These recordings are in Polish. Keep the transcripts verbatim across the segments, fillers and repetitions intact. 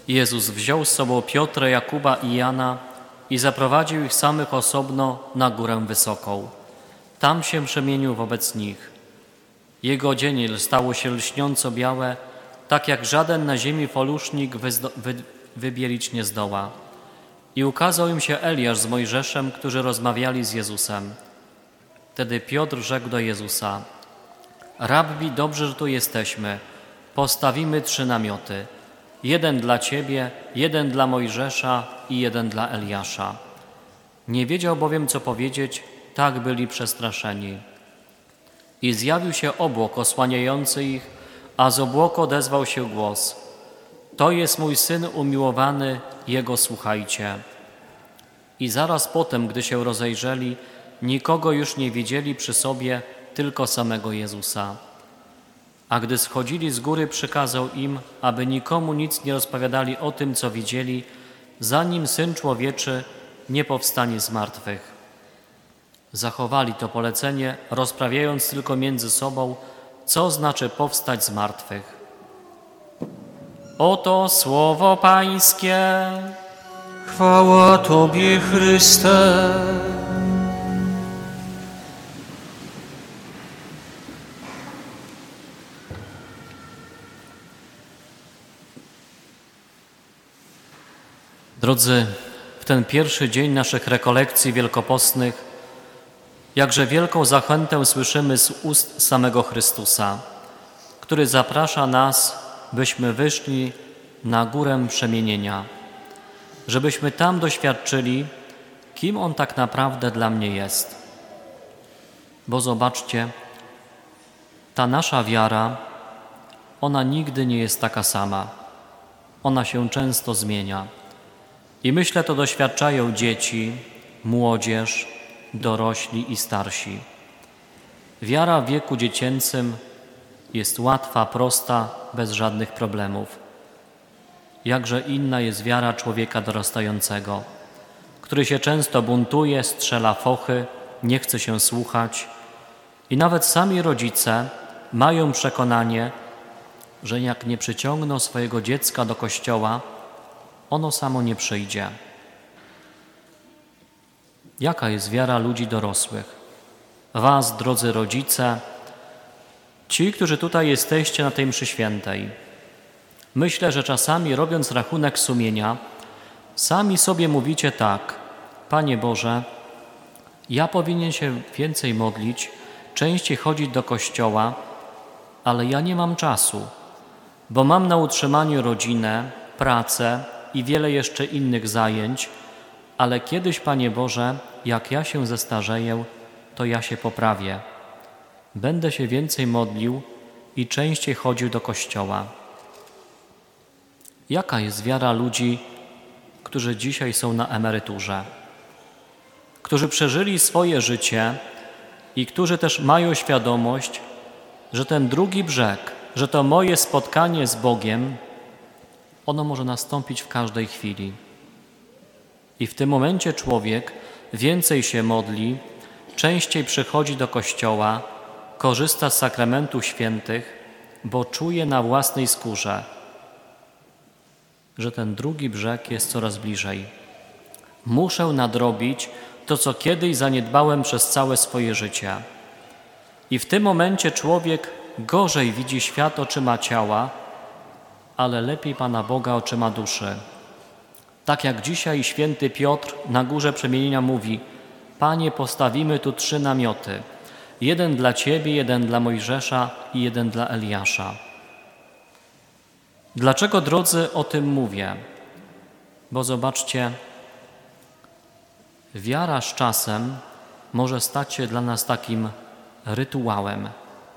Jezus wziął z sobą Piotra, Jakuba i Jana i zaprowadził ich samych osobno na górę wysoką. Tam się przemienił wobec nich. Jego odzienie stało się lśniąco białe, tak jak żaden na ziemi folusznik wyzdo- wy- wybielić nie zdoła. I ukazał im się Eliasz z Mojżeszem, którzy rozmawiali z Jezusem. Wtedy Piotr rzekł do Jezusa: Rabbi, dobrze, że tu jesteśmy. Postawimy trzy namioty. Jeden dla Ciebie, jeden dla Mojżesza i jeden dla Eliasza. Nie wiedział bowiem, co powiedzieć, tak byli przestraszeni. I zjawił się obłok osłaniający ich, a z obłoku odezwał się głos: To jest mój Syn umiłowany, Jego słuchajcie. I zaraz potem, gdy się rozejrzeli, nikogo już nie widzieli przy sobie, tylko samego Jezusa. A gdy schodzili z góry, przykazał im, aby nikomu nic nie rozpowiadali o tym, co widzieli, zanim Syn Człowieczy nie powstanie z martwych. Zachowali to polecenie, rozprawiając tylko między sobą, co znaczy powstać z martwych. Oto słowo Pańskie. Chwała Tobie, Chryste. Drodzy, w ten pierwszy dzień naszych rekolekcji wielkopostnych jakże wielką zachętę słyszymy z ust samego Chrystusa, który zaprasza nas, byśmy wyszli na górę przemienienia, żebyśmy tam doświadczyli, kim On tak naprawdę dla mnie jest. Bo zobaczcie, ta nasza wiara, ona nigdy nie jest taka sama. Ona się często zmienia. I myślę, to doświadczają dzieci, młodzież, dorośli i starsi. Wiara w wieku dziecięcym jest łatwa, prosta, bez żadnych problemów. Jakże inna jest wiara człowieka dorastającego, który się często buntuje, strzela fochy, nie chce się słuchać i nawet sami rodzice mają przekonanie, że jak nie przyciągną swojego dziecka do kościoła, ono samo nie przyjdzie. Jaka jest wiara ludzi dorosłych? Was, drodzy rodzice, ci, którzy tutaj jesteście na tej mszy świętej. Myślę, że czasami, robiąc rachunek sumienia, sami sobie mówicie tak: Panie Boże, ja powinien się więcej modlić, częściej chodzić do kościoła, ale ja nie mam czasu, bo mam na utrzymaniu rodzinę, pracę i wiele jeszcze innych zajęć, ale kiedyś, Panie Boże, jak ja się zestarzeję, to ja się poprawię. Będę się więcej modlił i częściej chodził do kościoła. Jaka jest wiara ludzi, którzy dzisiaj są na emeryturze, którzy przeżyli swoje życie i którzy też mają świadomość, że ten drugi brzeg, że to moje spotkanie z Bogiem, ono może nastąpić w każdej chwili. I w tym momencie człowiek więcej się modli, częściej przychodzi do kościoła, korzysta z sakramentów świętych, bo czuje na własnej skórze, że ten drugi brzeg jest coraz bliżej. Muszę nadrobić to, co kiedyś zaniedbałem przez całe swoje życie. I w tym momencie człowiek gorzej widzi świat oczyma ciała, ale lepiej Pana Boga oczyma duszy. Tak jak dzisiaj święty Piotr na górze przemienienia mówi: Panie, postawimy tu trzy namioty. Jeden dla Ciebie, jeden dla Mojżesza i jeden dla Eliasza. Dlaczego, drodzy, o tym mówię? Bo zobaczcie, wiara z czasem może stać się dla nas takim rytuałem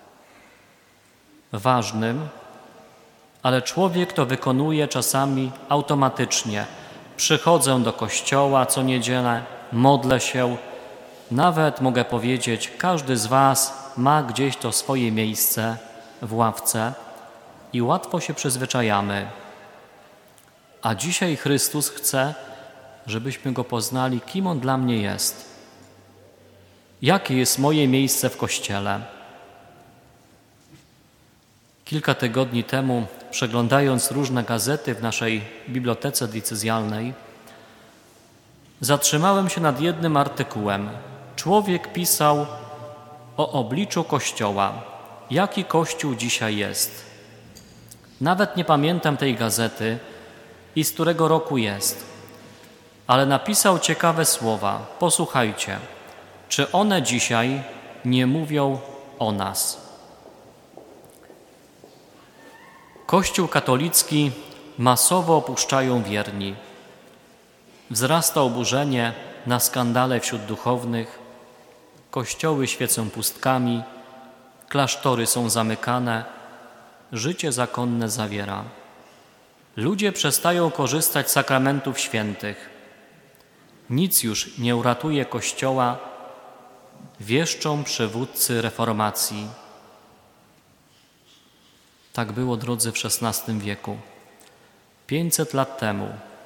ważnym, ale człowiek to wykonuje czasami automatycznie. Przychodzę do kościoła co niedzielę, modlę się. Nawet mogę powiedzieć, każdy z Was ma gdzieś to swoje miejsce w ławce i łatwo się przyzwyczajamy. A dzisiaj Chrystus chce, żebyśmy Go poznali, kim On dla mnie jest. Jakie jest moje miejsce w Kościele? Kilka tygodni temu przeglądając różne gazety w naszej bibliotece diecezjalnej, zatrzymałem się nad jednym artykułem. Człowiek pisał o obliczu Kościoła. Jaki Kościół dzisiaj jest? Nawet nie pamiętam tej gazety i z którego roku jest, ale napisał ciekawe słowa. Posłuchajcie, czy one dzisiaj nie mówią o nas? Kościół katolicki masowo opuszczają wierni. Wzrasta oburzenie na skandale wśród duchownych, kościoły świecą pustkami, klasztory są zamykane, życie zakonne zawiera. Ludzie przestają korzystać z sakramentów świętych. Nic już nie uratuje Kościoła, wieszczą przywódcy reformacji. Tak było, drodzy, w szesnastym wieku, pięćset lat temu.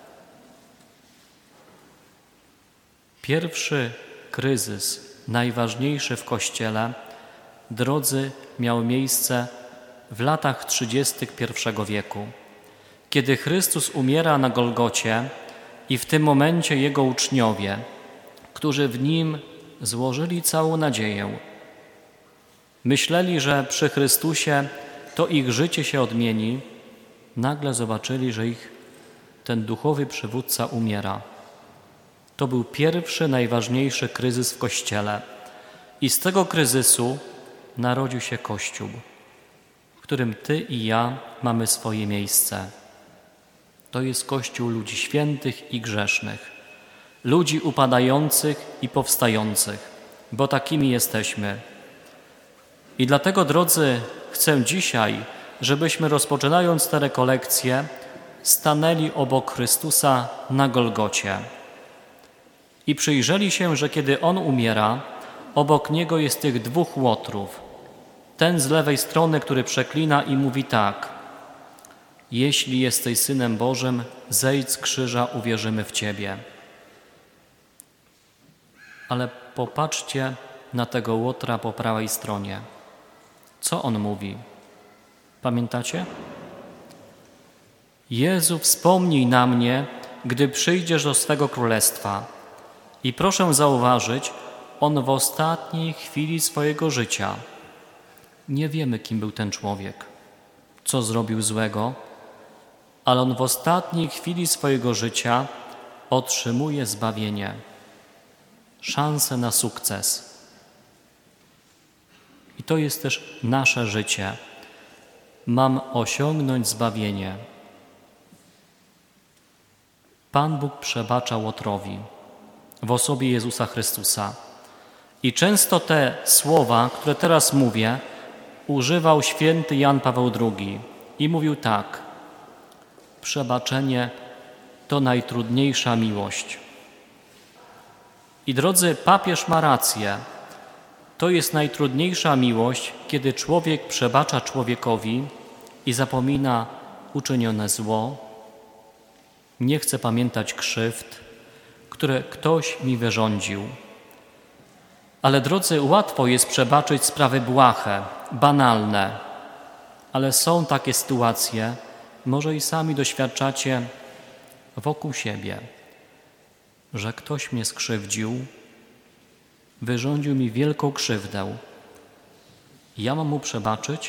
Pierwszy kryzys, najważniejszy w Kościele, drodzy, miał miejsce w latach trzydziestych pierwszego wieku, kiedy Chrystus umiera na Golgocie i w tym momencie Jego uczniowie, którzy w Nim złożyli całą nadzieję, myśleli, że przy Chrystusie to ich życie się odmieni, nagle zobaczyli, że ich ten duchowy przywódca umiera. To był pierwszy, najważniejszy kryzys w Kościele. I z tego kryzysu narodził się Kościół, w którym Ty i ja mamy swoje miejsce. To jest Kościół ludzi świętych i grzesznych, ludzi upadających i powstających, bo takimi jesteśmy. I dlatego, drodzy, chcę dzisiaj, żebyśmy rozpoczynając te rekolekcje stanęli obok Chrystusa na Golgocie i przyjrzeli się, że kiedy On umiera, obok Niego jest tych dwóch łotrów. Ten z lewej strony, który przeklina i mówi tak: jeśli jesteś Synem Bożym, zejdź z krzyża, uwierzymy w Ciebie. Ale popatrzcie na tego łotra po prawej stronie. Co on mówi? Pamiętacie? Jezu, wspomnij na mnie, gdy przyjdziesz do swego królestwa. I proszę zauważyć, on w ostatniej chwili swojego życia. Nie wiemy, kim był ten człowiek, co zrobił złego, ale on w ostatniej chwili swojego życia otrzymuje zbawienie, szansę na sukces. I to jest też nasze życie. Mam osiągnąć zbawienie. Pan Bóg przebacza łotrowi w osobie Jezusa Chrystusa. I często te słowa, które teraz mówię, używał święty Jan Paweł drugi i mówił tak: przebaczenie to najtrudniejsza miłość. I drodzy, papież ma rację. To jest najtrudniejsza miłość, kiedy człowiek przebacza człowiekowi i zapomina uczynione zło, nie chce pamiętać krzywd, które ktoś mi wyrządził. Ale drodzy, łatwo jest przebaczyć sprawy błahe, banalne, ale są takie sytuacje, może i sami doświadczacie wokół siebie, że ktoś mnie skrzywdził, wyrządził mi wielką krzywdę. Ja mam mu przebaczyć?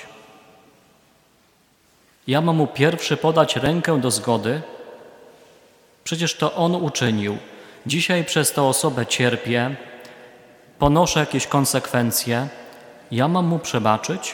Ja mam mu pierwszy podać rękę do zgody? Przecież to on uczynił. Dzisiaj przez tę osobę cierpię, ponoszę jakieś konsekwencje. Ja mam mu przebaczyć?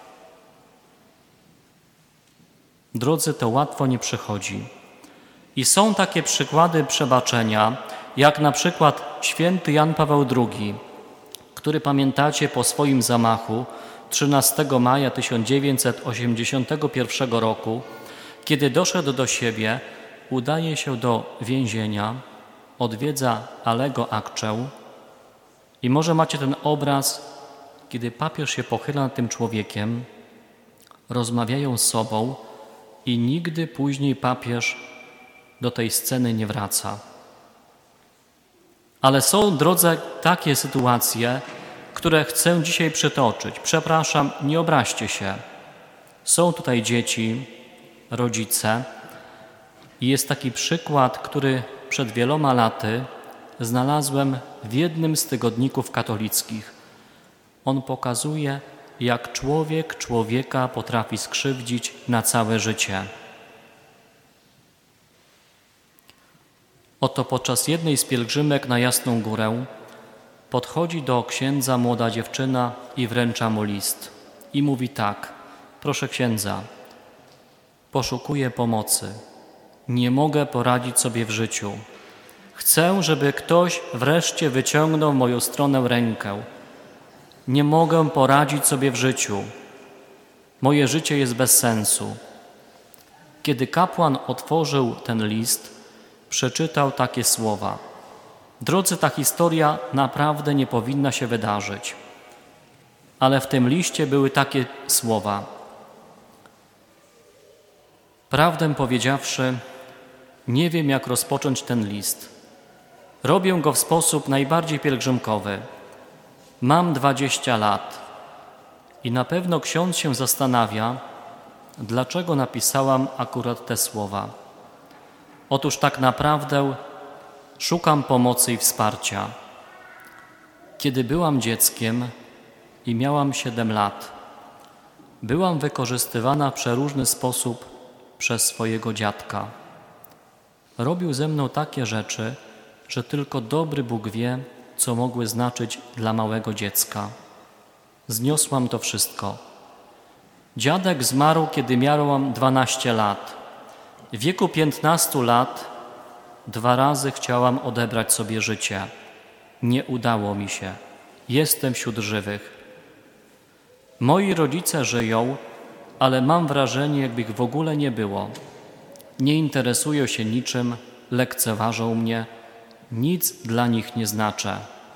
Drodzy, to łatwo nie przychodzi. I są takie przykłady przebaczenia, jak na przykład święty Jan Paweł drugi, który pamiętacie po swoim zamachu trzynastego maja tysiąc dziewięćset osiemdziesiątego pierwszego roku, kiedy doszedł do siebie, udaje się do więzienia, odwiedza Alego Akczę i może macie ten obraz, kiedy papież się pochyla nad tym człowiekiem, rozmawiają z sobą i nigdy później papież do tej sceny nie wraca. Ale są, drodzy, takie sytuacje, które chcę dzisiaj przytoczyć. Przepraszam, nie obraźcie się. Są tutaj dzieci, rodzice. I jest taki przykład, który przed wieloma laty znalazłem w jednym z tygodników katolickich. On pokazuje, jak człowiek człowieka potrafi skrzywdzić na całe życie. Oto podczas jednej z pielgrzymek na Jasną Górę podchodzi do księdza młoda dziewczyna i wręcza mu list. I mówi tak: proszę księdza, poszukuję pomocy. Nie mogę poradzić sobie w życiu. Chcę, żeby ktoś wreszcie wyciągnął w moją stronę rękę. Nie mogę poradzić sobie w życiu. Moje życie jest bez sensu. Kiedy kapłan otworzył ten list, przeczytał takie słowa: drodzy, ta historia naprawdę nie powinna się wydarzyć. Ale w tym liście były takie słowa: prawdę powiedziawszy, nie wiem, jak rozpocząć ten list. Robię go w sposób najbardziej pielgrzymkowy. Mam dwadzieścia lat i na pewno ksiądz się zastanawia, dlaczego napisałam akurat te słowa. Otóż tak naprawdę szukam pomocy i wsparcia. Kiedy byłam dzieckiem i miałam siedem lat, byłam wykorzystywana w przeróżny sposób przez swojego dziadka. Robił ze mną takie rzeczy, że tylko dobry Bóg wie, co mogły znaczyć dla małego dziecka. Zniosłam to wszystko. Dziadek zmarł, kiedy miałam dwanaście lat. W wieku piętnastu lat dwa razy chciałam odebrać sobie życie. Nie udało mi się. Jestem wśród żywych. Moi rodzice żyją, ale mam wrażenie, jakby ich w ogóle nie było. Nie interesują się niczym, lekceważą mnie, nic dla nich nie znaczę.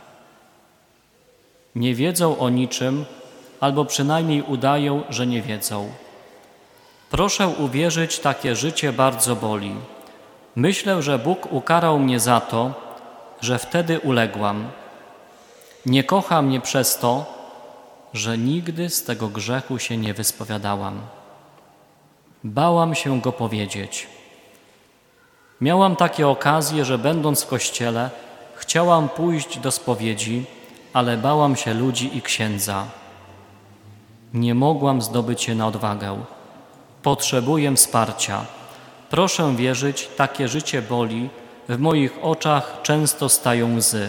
Nie wiedzą o niczym, albo przynajmniej udają, że nie wiedzą. Proszę uwierzyć, takie życie bardzo boli. Myślę, że Bóg ukarał mnie za to, że wtedy uległam. Nie kocha mnie przez to, że nigdy z tego grzechu się nie wyspowiadałam. Bałam się go powiedzieć. Miałam takie okazje, że będąc w kościele, chciałam pójść do spowiedzi, ale bałam się ludzi i księdza. Nie mogłam zdobyć się na odwagę. Potrzebuję wsparcia. Proszę wierzyć, takie życie boli, w moich oczach często stają łzy.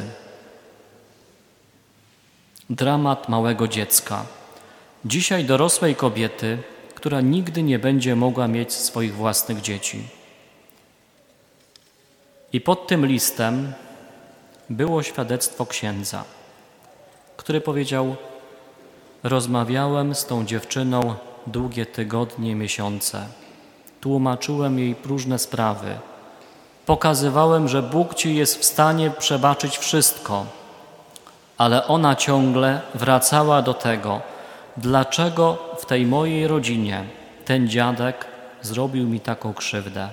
Dramat małego dziecka. Dzisiaj dorosłej kobiety, która nigdy nie będzie mogła mieć swoich własnych dzieci. I pod tym listem było świadectwo księdza, który powiedział: rozmawiałem z tą dziewczyną długie tygodnie, miesiące. Tłumaczyłem jej różne sprawy. Pokazywałem, że Bóg ci jest w stanie przebaczyć wszystko, ale ona ciągle wracała do tego, dlaczego w tej mojej rodzinie ten dziadek zrobił mi taką krzywdę.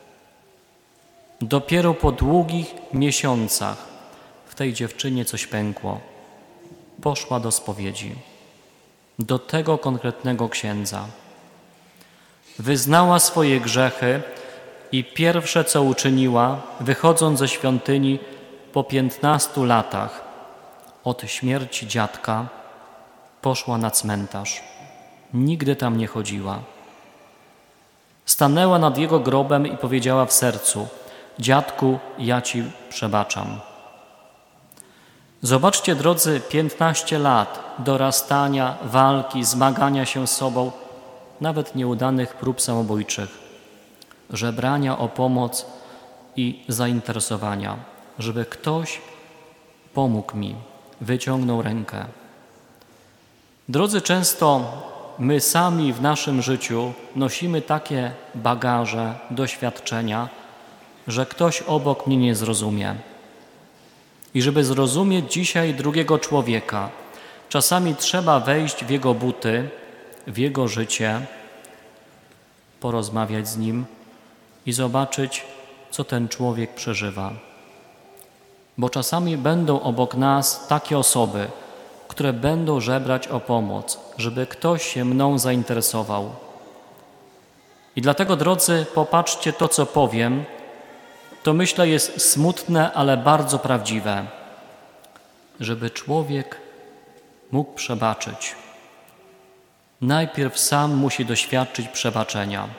Dopiero po długich miesiącach w tej dziewczynie coś pękło. Poszła do spowiedzi, do tego konkretnego księdza. Wyznała swoje grzechy i pierwsze, co uczyniła, wychodząc ze świątyni po piętnastu latach od śmierci dziadka, poszła na cmentarz. Nigdy tam nie chodziła. Stanęła nad jego grobem i powiedziała w sercu: dziadku, ja ci przebaczam. Zobaczcie, drodzy, piętnaście lat dorastania, walki, zmagania się z sobą, nawet nieudanych prób samobójczych, żebrania o pomoc i zainteresowania, żeby ktoś pomógł mi, wyciągnął rękę. Drodzy, często my sami w naszym życiu nosimy takie bagaże, doświadczenia, że ktoś obok mnie nie zrozumie. I żeby zrozumieć dzisiaj drugiego człowieka, czasami trzeba wejść w jego buty, w jego życie, porozmawiać z nim i zobaczyć, co ten człowiek przeżywa. Bo czasami będą obok nas takie osoby, które będą żebrać o pomoc, żeby ktoś się mną zainteresował. I dlatego, drodzy, popatrzcie, to co powiem, to myślę jest smutne, ale bardzo prawdziwe. Żeby człowiek mógł przebaczyć, najpierw sam musi doświadczyć przebaczenia.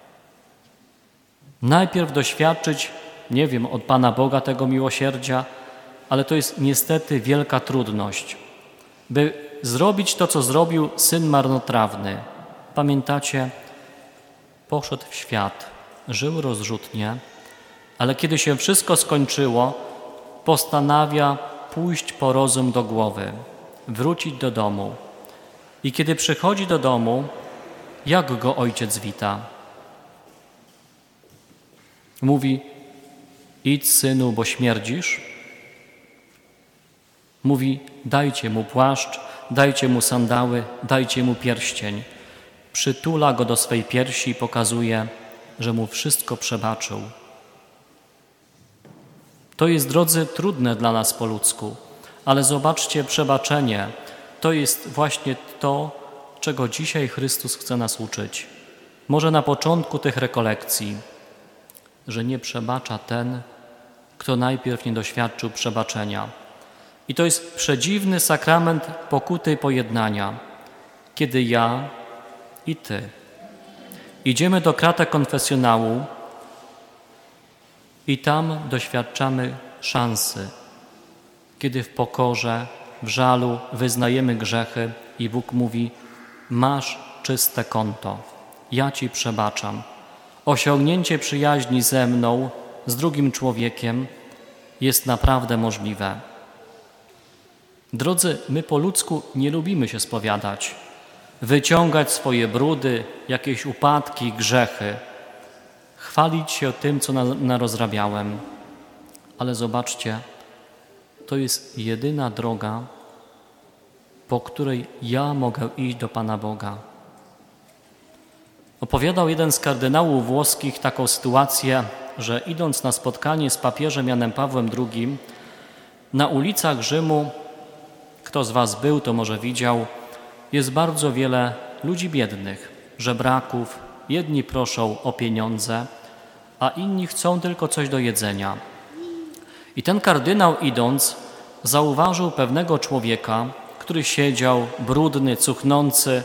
Najpierw doświadczyć, nie wiem, od Pana Boga tego miłosierdzia, ale to jest niestety wielka trudność, by zrobić to, co zrobił syn marnotrawny. Pamiętacie? Poszedł w świat, żył rozrzutnie, ale kiedy się wszystko skończyło, postanawia pójść po rozum do głowy, wrócić do domu. I kiedy przychodzi do domu, jak go ojciec wita? Mówi: idź, synu, bo śmierdzisz. Mówi: dajcie mu płaszcz, dajcie mu sandały, dajcie mu pierścień. Przytula go do swej piersi i pokazuje, że mu wszystko przebaczył. To jest, drodzy, trudne dla nas po ludzku, ale zobaczcie, przebaczenie to jest właśnie to, czego dzisiaj Chrystus chce nas uczyć. Może na początku tych rekolekcji, że nie przebacza ten, kto najpierw nie doświadczył przebaczenia. I to jest przedziwny sakrament pokuty i pojednania, kiedy ja i ty idziemy do kratek konfesjonału i tam doświadczamy szansy, kiedy w pokorze, w żalu wyznajemy grzechy i Bóg mówi: masz czyste konto, ja ci przebaczam. Osiągnięcie przyjaźni ze mną, z drugim człowiekiem jest naprawdę możliwe. Drodzy, my po ludzku nie lubimy się spowiadać, wyciągać swoje brudy, jakieś upadki, grzechy, chwalić się tym, co narozrabiałem. Ale zobaczcie, to jest jedyna droga, po której ja mogę iść do Pana Boga. Opowiadał jeden z kardynałów włoskich taką sytuację, że idąc na spotkanie z papieżem Janem Pawłem drugim, na ulicach Rzymu, kto z was był, to może widział, jest bardzo wiele ludzi biednych, żebraków. Jedni proszą o pieniądze, a inni chcą tylko coś do jedzenia. I ten kardynał, idąc, zauważył pewnego człowieka, który siedział, brudny, cuchnący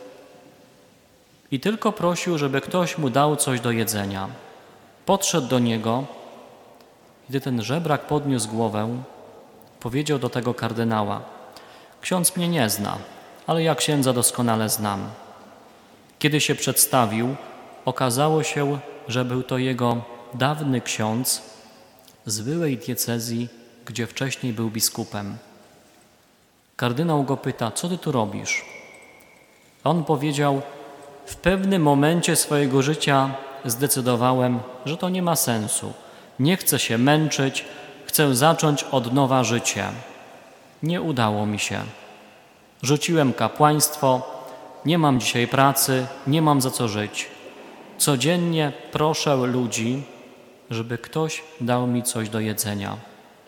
i tylko prosił, żeby ktoś mu dał coś do jedzenia. Podszedł do niego, gdy ten żebrak podniósł głowę, powiedział do tego kardynała: ksiądz mnie nie zna, ale ja księdza doskonale znam. Kiedy się przedstawił, okazało się, że był to jego dawny ksiądz z byłej diecezji, gdzie wcześniej był biskupem. Kardynał go pyta: co ty tu robisz? A on powiedział: w pewnym momencie swojego życia zdecydowałem, że to nie ma sensu. Nie chcę się męczyć, chcę zacząć od nowa życie. Nie udało mi się. Rzuciłem kapłaństwo, nie mam dzisiaj pracy, nie mam za co żyć. Codziennie proszę ludzi, żeby ktoś dał mi coś do jedzenia.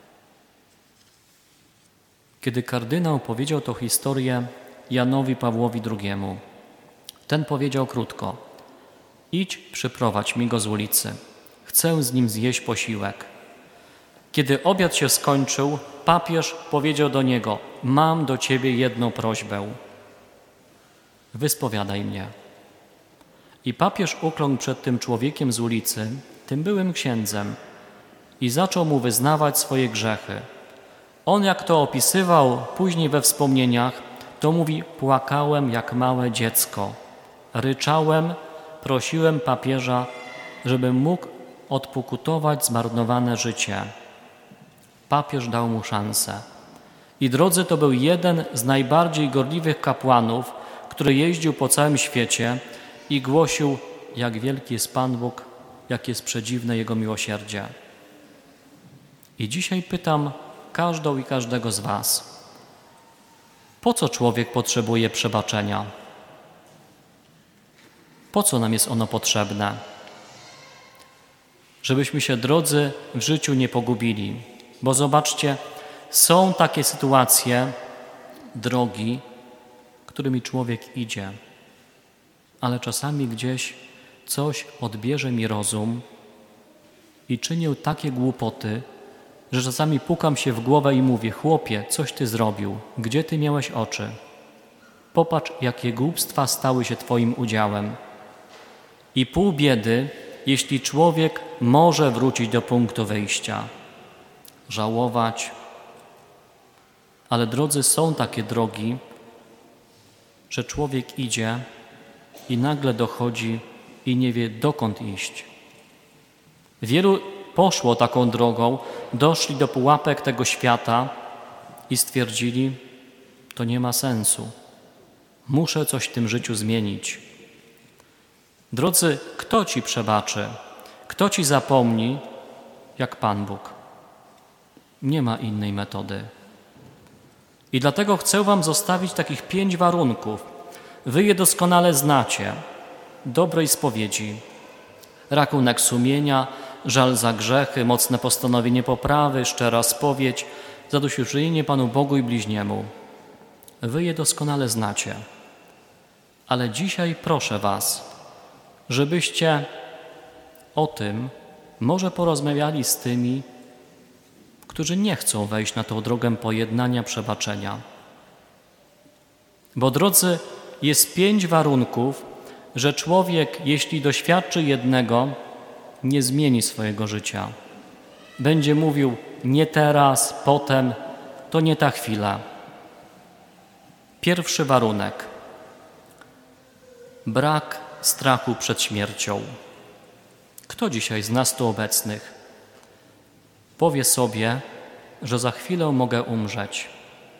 Kiedy kardynał powiedział tę historię Janowi Pawłowi drugiemu, ten powiedział krótko: idź, przyprowadź mi go z ulicy. Chcę z nim zjeść posiłek. Kiedy obiad się skończył, papież powiedział do niego: mam do ciebie jedną prośbę. Wyspowiadaj mnie. I papież ukląkł przed tym człowiekiem z ulicy, tym byłym księdzem, i zaczął mu wyznawać swoje grzechy. On, jak to opisywał później we wspomnieniach, to mówi: płakałem jak małe dziecko, ryczałem, prosiłem papieża, żeby mógł odpokutować zmarnowane życie. Papież dał mu szansę. I drodzy, to był jeden z najbardziej gorliwych kapłanów, który jeździł po całym świecie i głosił, jak wielki jest Pan Bóg, jak jest przedziwne Jego miłosierdzie. I dzisiaj pytam każdą i każdego z was: po co człowiek potrzebuje przebaczenia? Po co nam jest ono potrzebne? Żebyśmy się, drodzy, w życiu nie pogubili. Bo zobaczcie, są takie sytuacje, drogi, którymi człowiek idzie, ale czasami gdzieś coś odbierze mi rozum i czynię takie głupoty, że czasami pukam się w głowę i mówię: chłopie, coś ty zrobił, gdzie ty miałeś oczy? Popatrz, jakie głupstwa stały się twoim udziałem. I pół biedy, jeśli człowiek może wrócić do punktu wyjścia, żałować. Ale drodzy, są takie drogi, że człowiek idzie i nagle dochodzi i nie wie, dokąd iść. Wielu poszło taką drogą, doszli do pułapek tego świata i stwierdzili: to nie ma sensu. Muszę coś w tym życiu zmienić. Drodzy, kto ci przebaczy? Kto ci zapomni, jak Pan Bóg? Nie ma innej metody. I dlatego chcę wam zostawić takich pięć warunków. Wy je doskonale znacie. Dobrej spowiedzi, rachunek sumienia, żal za grzechy, mocne postanowienie poprawy, szczera spowiedź, zadośćuczynienie Panu Bogu i bliźniemu. Wy je doskonale znacie. Ale dzisiaj proszę was, żebyście o tym może porozmawiali z tymi, którzy nie chcą wejść na tę drogę pojednania, przebaczenia. Bo drodzy, jest pięć warunków, że człowiek, jeśli doświadczy jednego, nie zmieni swojego życia. Będzie mówił: nie teraz, potem, to nie ta chwila. Pierwszy warunek. Brak strachu przed śmiercią. Kto dzisiaj z nas tu obecnych powie sobie, że za chwilę mogę umrzeć?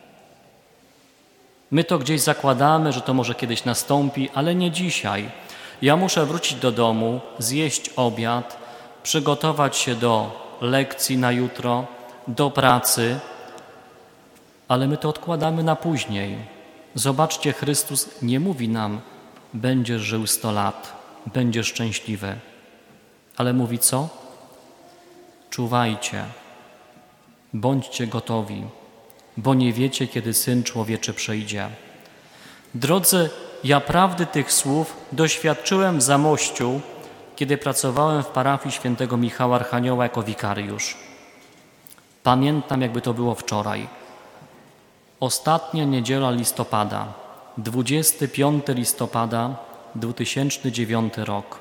My to gdzieś zakładamy, że to może kiedyś nastąpi, ale nie dzisiaj. Ja muszę wrócić do domu, zjeść obiad, przygotować się do lekcji na jutro, do pracy, ale my to odkładamy na później. Zobaczcie, Chrystus nie mówi nam: będziesz żył sto lat, będziesz szczęśliwy. Ale mówi co? Czuwajcie, bądźcie gotowi, bo nie wiecie, kiedy Syn Człowieczy przyjdzie. Drodzy, ja prawdy tych słów doświadczyłem w Zamościu, kiedy pracowałem w parafii świętego Michała Archanioła jako wikariusz. Pamiętam, jakby to było wczoraj. Ostatnia niedziela listopada, dwudziestego piątego listopada dwa tysiące dziewiąty rok.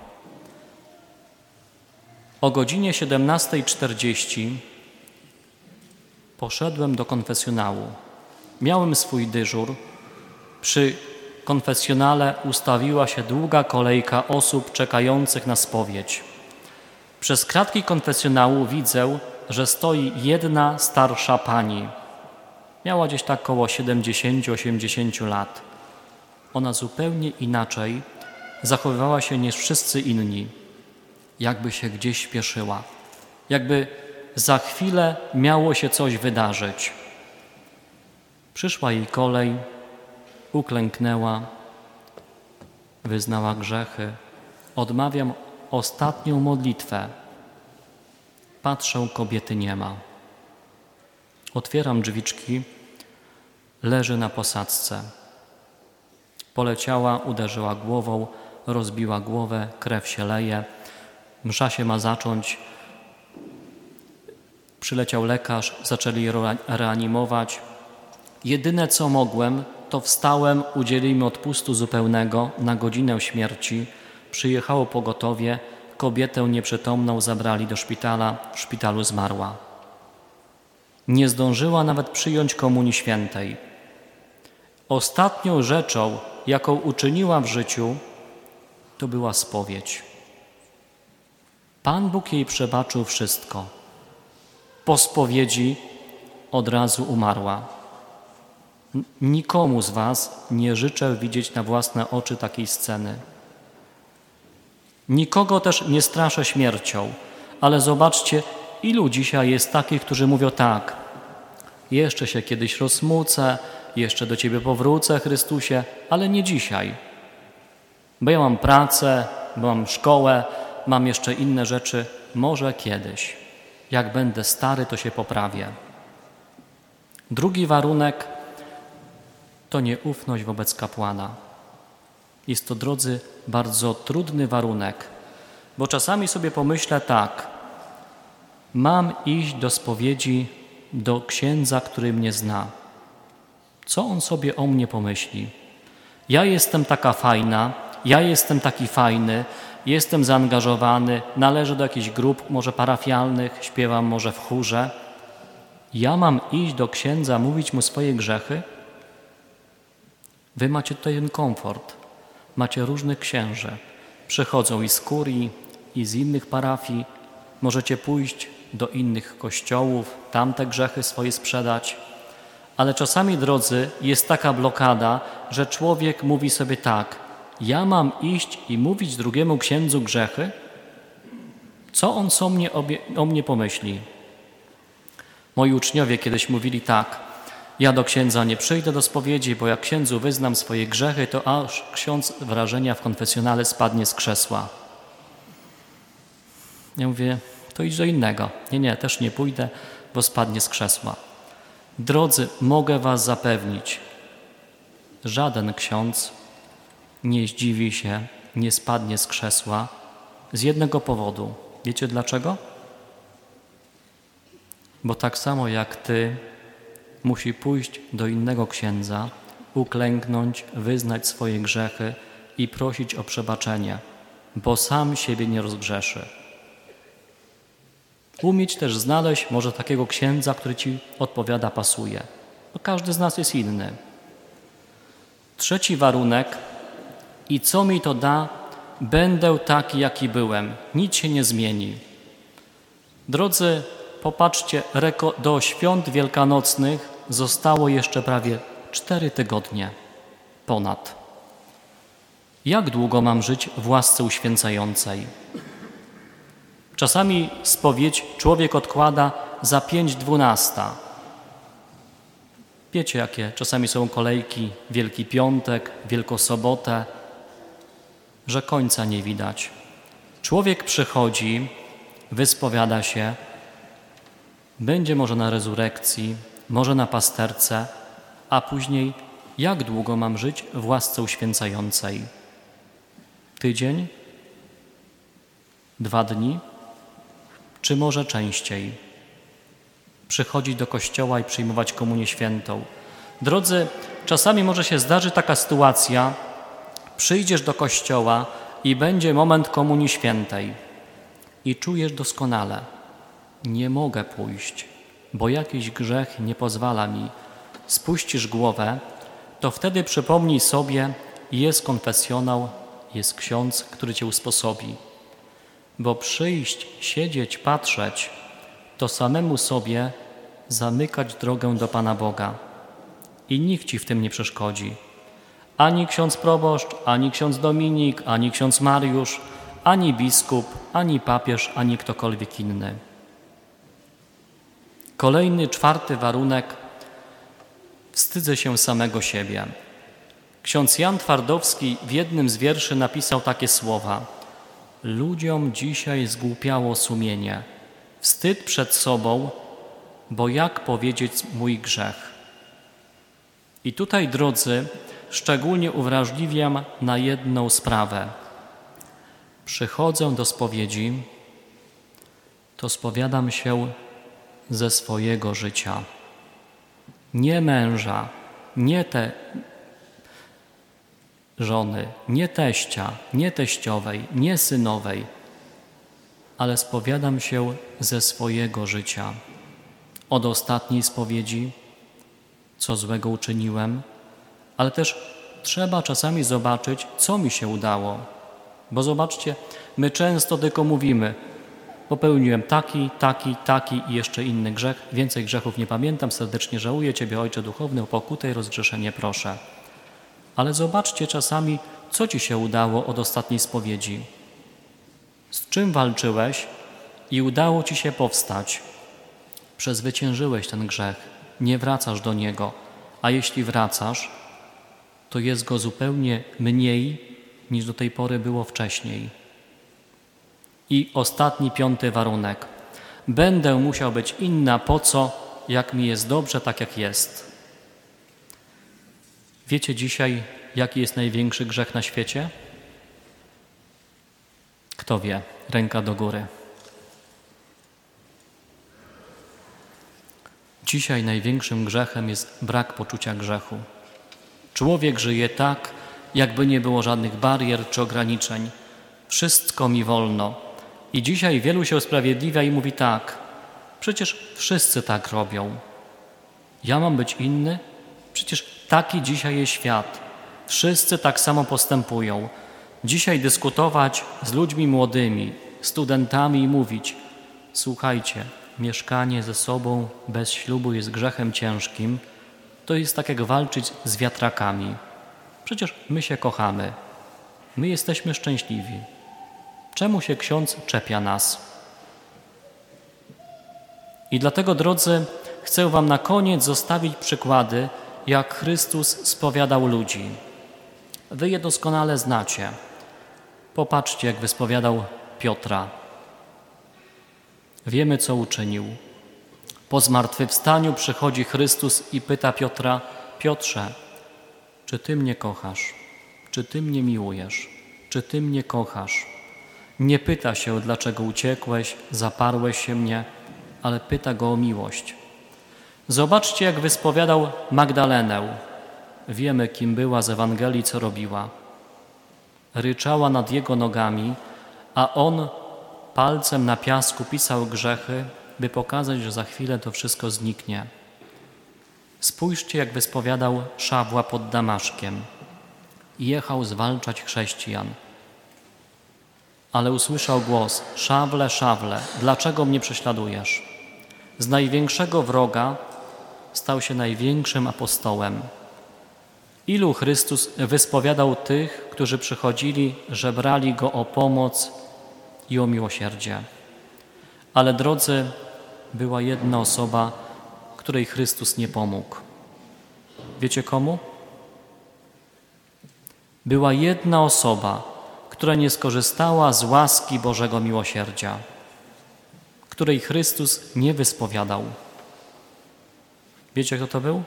O godzinie siedemnastej czterdzieści poszedłem do konfesjonału. Miałem swój dyżur. Przy konfesjonale ustawiła się długa kolejka osób czekających na spowiedź. Przez kratki konfesjonału widzę, że stoi jedna starsza pani. Miała gdzieś tak około siedemdziesiąt osiemdziesiąt lat. Ona zupełnie inaczej zachowywała się niż wszyscy inni. Jakby się gdzieś śpieszyła. Jakby za chwilę miało się coś wydarzyć. Przyszła jej kolej, uklęknęła, wyznała grzechy. Odmawiam ostatnią modlitwę. Patrzę, kobiety nie ma. Otwieram drzwiczki, leży na posadzce. Poleciała, uderzyła głową, rozbiła głowę, krew się leje. Msza się ma zacząć. Przyleciał lekarz, zaczęli je reanimować. Jedyne, co mogłem, to wstałem, udzielili mi odpustu zupełnego na godzinę śmierci. Przyjechało pogotowie, kobietę nieprzytomną zabrali do szpitala, w szpitalu zmarła. Nie zdążyła nawet przyjąć Komunii Świętej. Ostatnią rzeczą, jaką uczyniła w życiu, to była spowiedź. Pan Bóg jej przebaczył wszystko. Po spowiedzi od razu umarła. Nikomu z was nie życzę widzieć na własne oczy takiej sceny. Nikogo też nie straszę śmiercią, ale zobaczcie, ilu dzisiaj jest takich, którzy mówią tak: jeszcze się kiedyś rozsmucę, jeszcze do Ciebie powrócę, Chrystusie, ale nie dzisiaj. Bo ja mam pracę, bo mam szkołę, mam jeszcze inne rzeczy, może kiedyś. Jak będę stary, to się poprawię. Drugi warunek to nieufność wobec kapłana. Jest to, drodzy, bardzo trudny warunek. Bo czasami sobie pomyślę tak, mam iść do spowiedzi do księdza, który mnie zna. Co on sobie o mnie pomyśli? Ja jestem taka fajna, ja jestem taki fajny, jestem zaangażowany, należę do jakichś grup, może parafialnych, śpiewam może w chórze. Ja mam iść do księdza, mówić mu swoje grzechy? Wy macie tutaj ten komfort. Macie różnych księży. Przychodzą i z kurii, i z innych parafii. Możecie pójść do innych kościołów, tam te grzechy swoje sprzedać. Ale czasami, drodzy, jest taka blokada, że człowiek mówi sobie tak, ja mam iść i mówić drugiemu księdzu grzechy? Co on o mnie, o mnie pomyśli? Moi uczniowie kiedyś mówili tak, ja do księdza nie przyjdę do spowiedzi, bo jak księdzu wyznam swoje grzechy, to aż ksiądz wrażenia w konfesjonale spadnie z krzesła. Ja mówię, to idź do innego. Nie, nie, też nie pójdę, bo spadnie z krzesła. Drodzy, mogę was zapewnić, żaden ksiądz nie zdziwi się, nie spadnie z krzesła z jednego powodu. Wiecie dlaczego? Bo tak samo jak ty, musi pójść do innego księdza, uklęknąć, wyznać swoje grzechy i prosić o przebaczenie, bo sam siebie nie rozgrzeszy. Umieć też znaleźć może takiego księdza, który ci odpowiada, pasuje. Bo każdy z nas jest inny. Trzeci warunek. I co mi to da? Będę taki, jaki byłem. Nic się nie zmieni. Drodzy, popatrzcie, do świąt wielkanocnych zostało jeszcze prawie cztery tygodnie. Ponad. Jak długo mam żyć w łasce uświęcającej? Czasami spowiedź człowiek odkłada za pięć dwunasta. Wiecie, jakie czasami są kolejki, Wielki Piątek, Wielkosobotę, że końca nie widać. Człowiek przychodzi, wyspowiada się, będzie może na rezurekcji, może na pasterce, a później jak długo mam żyć w łasce uświęcającej? Tydzień? Dwa dni? Czy może częściej? Przychodzić do kościoła i przyjmować komunię świętą. Drodzy, czasami może się zdarzy taka sytuacja, przyjdziesz do kościoła i będzie moment komunii świętej i czujesz doskonale, nie mogę pójść, bo jakiś grzech nie pozwala mi. Spuścisz głowę, to wtedy przypomnij sobie, jest konfesjonał, jest ksiądz, który cię usposobi. Bo przyjść, siedzieć, patrzeć, to samemu sobie zamykać drogę do Pana Boga. I nikt ci w tym nie przeszkodzi. Ani ksiądz proboszcz, ani ksiądz Dominik, ani ksiądz Mariusz, ani biskup, ani papież, ani ktokolwiek inny. Kolejny, czwarty warunek. Wstydzę się samego siebie. Ksiądz Jan Twardowski w jednym z wierszy napisał takie słowa. Ludziom dzisiaj zgłupiało sumienie. Wstyd przed sobą, bo jak powiedzieć mój grzech? I tutaj, drodzy, szczególnie uwrażliwiam na jedną sprawę. Przychodzę do spowiedzi, to spowiadam się ze swojego życia. Nie męża, nie te żony, nie teścia, nie teściowej, nie synowej, ale spowiadam się ze swojego życia. Od ostatniej spowiedzi, co złego uczyniłem, ale też trzeba czasami zobaczyć, co mi się udało. Bo zobaczcie, my często tylko mówimy, popełniłem taki, taki, taki i jeszcze inny grzech, więcej grzechów nie pamiętam, serdecznie żałuję Ciebie, Ojcze Duchowny, o pokutę i rozgrzeszenie proszę. Ale zobaczcie czasami, co Ci się udało od ostatniej spowiedzi. Z czym walczyłeś i udało Ci się powstać. Przezwyciężyłeś ten grzech, nie wracasz do niego, a jeśli wracasz, to jest go zupełnie mniej, niż do tej pory było wcześniej. I ostatni, piąty warunek. Będę musiał być inna po co, jak mi jest dobrze, tak jak jest. Wiecie dzisiaj, jaki jest największy grzech na świecie? Kto wie? ręka do góry. Dzisiaj największym grzechem jest brak poczucia grzechu. Człowiek żyje tak, jakby nie było żadnych barier czy ograniczeń. Wszystko mi wolno. I dzisiaj wielu się usprawiedliwia i mówi tak, przecież wszyscy tak robią. Ja mam być inny? Przecież taki dzisiaj jest świat. Wszyscy tak samo postępują. Dzisiaj dyskutować z ludźmi młodymi, studentami i mówić, słuchajcie, mieszkanie ze sobą bez ślubu jest grzechem ciężkim, to jest tak jak walczyć z wiatrakami. Przecież my się kochamy, my jesteśmy szczęśliwi. Czemu się ksiądz czepia nas? I dlatego, drodzy, chcę wam na koniec zostawić przykłady, jak Chrystus spowiadał ludzi. Wy je doskonale znacie. Popatrzcie, jak wyspowiadał Piotra. Wiemy, co uczynił. Po zmartwychwstaniu przychodzi Chrystus i pyta Piotra, Piotrze, czy Ty mnie kochasz? Czy Ty mnie miłujesz? Czy Ty mnie kochasz? Nie pyta się, dlaczego uciekłeś, zaparłeś się mnie, ale pyta go o miłość. Zobaczcie, jak wyspowiadał Magdalenę. Wiemy, kim była z Ewangelii, co robiła. Ryczała nad jego nogami, a on palcem na piasku pisał grzechy, by pokazać, że za chwilę to wszystko zniknie. Spójrzcie, jak wyspowiadał Szawła pod Damaszkiem. Jechał zwalczać chrześcijan. Ale usłyszał głos, Szawle, Szawle, dlaczego mnie prześladujesz? Z największego wroga stał się największym apostołem. Ilu Chrystus wyspowiadał tych, którzy przychodzili, żebrali Go o pomoc i o miłosierdzie. Ale, drodzy, była jedna osoba, której Chrystus nie pomógł. Wiecie komu? Była jedna osoba, która nie skorzystała z łaski Bożego miłosierdzia, której Chrystus nie wyspowiadał. Wiecie, kto to był?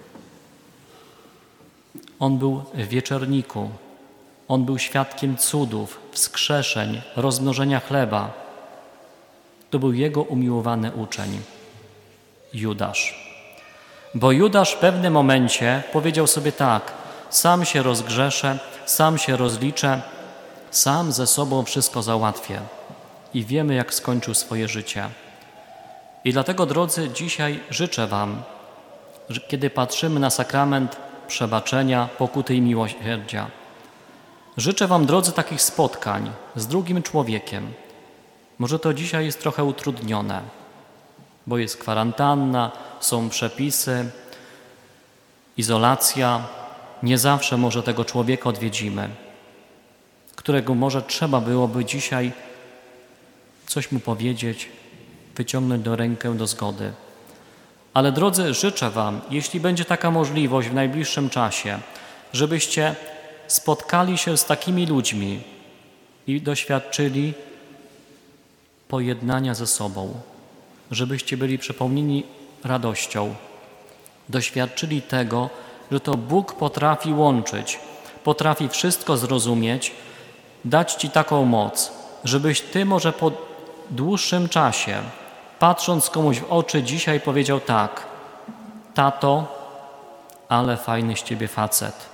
On był w wieczerniku. On był świadkiem cudów, wskrzeszeń, rozmnożenia chleba. To był jego umiłowany uczeń, Judasz. Bo Judasz w pewnym momencie powiedział sobie tak, sam się rozgrzeszę, sam się rozliczę, sam ze sobą wszystko załatwię. I wiemy, jak skończył swoje życie. I dlatego, drodzy, dzisiaj życzę wam, że kiedy patrzymy na sakrament przebaczenia, pokuty i miłosierdzia, życzę wam, drodzy, takich spotkań z drugim człowiekiem. Może to dzisiaj jest trochę utrudnione, bo jest kwarantanna, są przepisy, izolacja. Nie zawsze może tego człowieka odwiedzimy, którego może trzeba byłoby dzisiaj coś mu powiedzieć, wyciągnąć do rękę do zgody. Ale, drodzy, życzę wam, jeśli będzie taka możliwość w najbliższym czasie, żebyście spotkali się z takimi ludźmi i doświadczyli pojednania ze sobą, żebyście byli przepełnieni radością, doświadczyli tego, że to Bóg potrafi łączyć, potrafi wszystko zrozumieć, dać ci taką moc, żebyś ty może po dłuższym czasie, patrząc komuś w oczy, dzisiaj powiedział tak, tato, ale fajny z ciebie facet.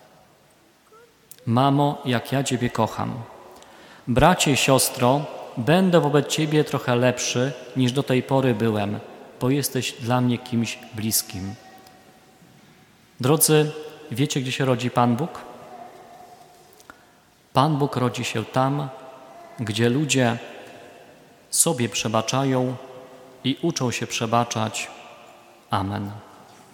Mamo, jak ja ciebie kocham. Bracie, siostro, będę wobec ciebie trochę lepszy, niż do tej pory byłem, bo jesteś dla mnie kimś bliskim. Drodzy, wiecie, gdzie się rodzi Pan Bóg? Pan Bóg rodzi się tam, gdzie ludzie sobie przebaczają i uczą się przebaczać. Amen.